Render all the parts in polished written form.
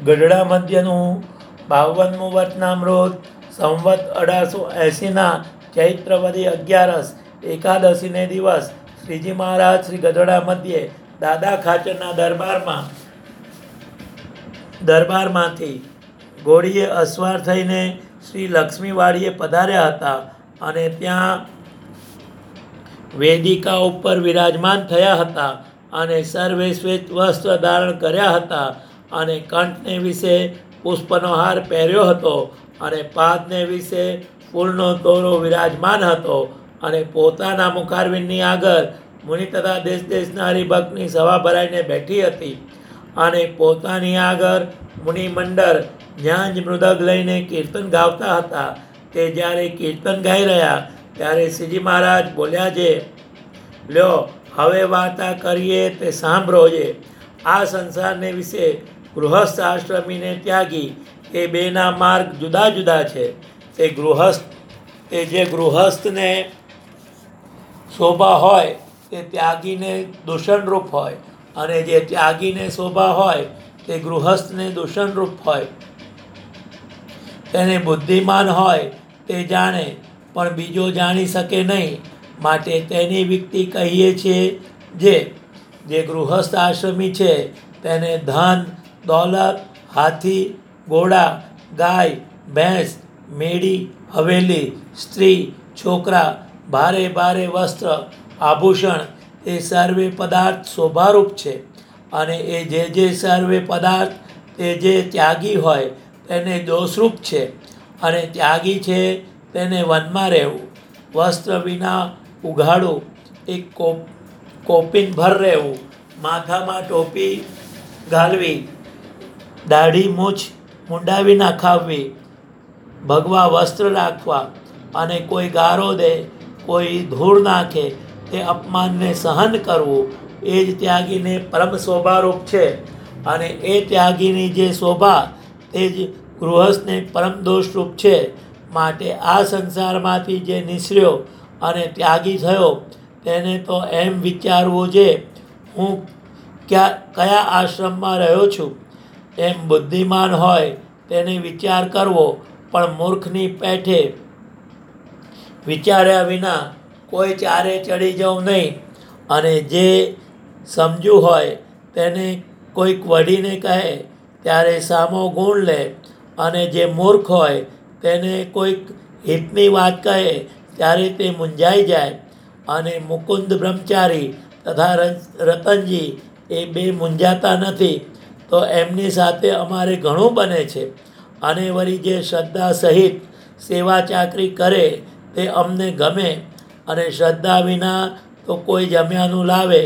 ગઢડા મધ્યનું 52મું વચનામૃત સંવત 1880ના ચૈત્ર વદી 11 એકાદશીને દિવસ શ્રીજી મહારાજ શ્રી ગઢડા મધ્યે દાદા ખાચરના દરબારમાંથી ઘોડીએ અસવાર થઈને શ્રી લક્ષ્મીવાડીએ પધાર્યા હતા અને ત્યાં વેદિકા ઉપર વિરાજમાન થયા હતા અને સર્વે શ્વેત વસ્ત્ર ધારણ કર્યા હતા અને કંઠને વિશે પુષ્પનો હાર પહેર્યો હતો અને પાદને વિશે ફૂલનો તોરો વિરાજમાન હતો અને પોતાના મુખારવિંદની આગળ મુનિ તથા દેશ દેશના હરિભક્તની સભા ભરાઈને બેઠી હતી અને પોતાની આગળ મુનિમંડળ ઝાંઝ મૃદંગ લઈને કીર્તન ગાવતા હતા. તે જ્યારે કીર્તન ગાઈ રહ્યા ત્યારે શ્રીજી મહારાજ બોલ્યા છે, લ્યો હવે વાર્તા કરીએ તે સાંભળો છે. આ સંસારને વિશે ગૃહસ્થ આશ્રમીને ત્યાગી એ બેના માર્ગ જુદા જુદા છે. તે જે ગૃહસ્થને શોભા હોય તે ત્યાગીને દૂષણરૂપ હોય અને જે ત્યાગીને શોભા હોય તે ગૃહસ્થને દૂષણરૂપ હોય. તેને બુદ્ધિમાન હોય તે જાણે પણ બીજો જાણી શકે નહીં, માટે તેની વ્યક્તિ કહીએ છીએ. જે ગૃહસ્થ આશ્રમી છે તેને ધન દોલત, હાથી ઘોડા, ગાય ભેંસ, મેળી હવેલી, સ્ત્રી છોકરા, ભારે ભારે વસ્ત્ર આભૂષણ એ સર્વે પદાર્થ શોભારૂપ છે. અને એ જે સર્વે પદાર્થ તે જે ત્યાગી હોય તેને દોષરૂપ છે. અને ત્યાગી છે તેને વનમાં રહેવું, વસ્ત્ર વિના ઉઘાડું, એક કોપીનભર રહેવું, માથામાં ટોપી ઘાલવી, દાઢી મૂછ મુંડાવી નાખાવવી, ભગવા વસ્ત્ર રાખવા, અને કોઈ ગારો દે, કોઈ ધૂળ નાખે તે અપમાનને સહન કરવું એ જ ત્યાગીને પરમ શોભારૂપ છે. અને એ ત્યાગીની જે શોભા તે જ ગૃહસ્થને પરમ દોષરૂપ છે. માટે આ સંસારમાંથી જે નિસર્યો અને ત્યાગી થયો તેને તો એમ વિચારવું છે, હું કયા આશ્રમમાં રહ્યો છું. એમ બુદ્ધિમાન હોય તેને વિચાર કરવો, પણ મૂર્ખની પેઠે વિચાર્યા વિના કોઈ ચારે ચડી જવું નહીં. અને જે સમજુ હોય તેને કોઈક વઢીને કહે ત્યારે સામો ગુણ લે, અને જે મૂર્ખ હોય તેને કોઈક હિતની વાત કહે ત્યારે તે મૂંઝાઈ જાય. અને મુકુંદ બ્રહ્મચારી તથા રતનજી એ બે મૂંઝાતા નથી, તો એમની સાથે અમારે ઘણું બને છે. અને વળી જે શ્રદ્ધા સહિત સેવા ચાકરી કરે તે અમને ગમે. અને શ્રદ્ધા વિના તો કોઈ જમ્યાનું લાવે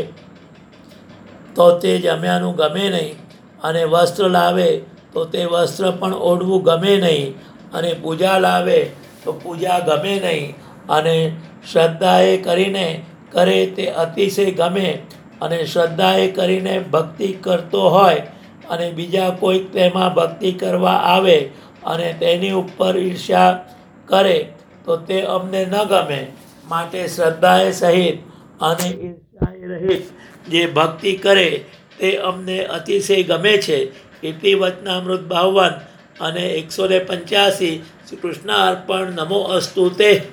તો તે જમ્યાનું ગમે નહીં, અને વસ્ત્ર લાવે તો તે વસ્ત્ર પણ ઓઢવું ગમે નહીં, અને પૂજા લાવે તો પૂજા ગમે નહીં. અને શ્રદ્ધાએ કરીને કરે તે અતિશય ગમે. અને શ્રદ્ધાએ કરીને ભક્તિ કરતો હોય અને બીજા કોઈક તેમાં ભક્તિ કરવા આવે અને તેની ઉપર ઈર્ષ્યા કરે તો તે અમને ન ગમે. માટે શ્રદ્ધાએ સહિત અને ઈર્ષ્યાએ રહિત જે ભક્તિ કરે તે અમને અતિશય ગમે છે. ઇતિ વચનામૃત 52 અને 185. શ્રી કૃષ્ણ અર્પણ. નમો અસ્તુ તે.